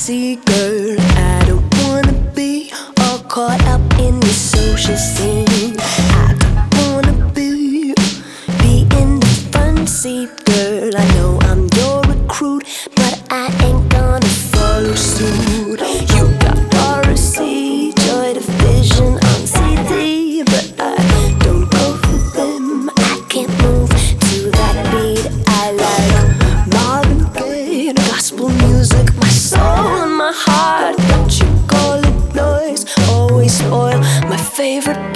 privacy, girl. I don't wanna be all caught up in the social scene. I don't wanna be in the front seat, girl. I know I'm your recruit, but I ain't gonna follow suit. You got RSC, Joy Division on CD, but I don't go for them. I can't move to that beat. I like Marvin Gaye, gospel music, my soul and my heart. But you call it noise, always spoil my favorite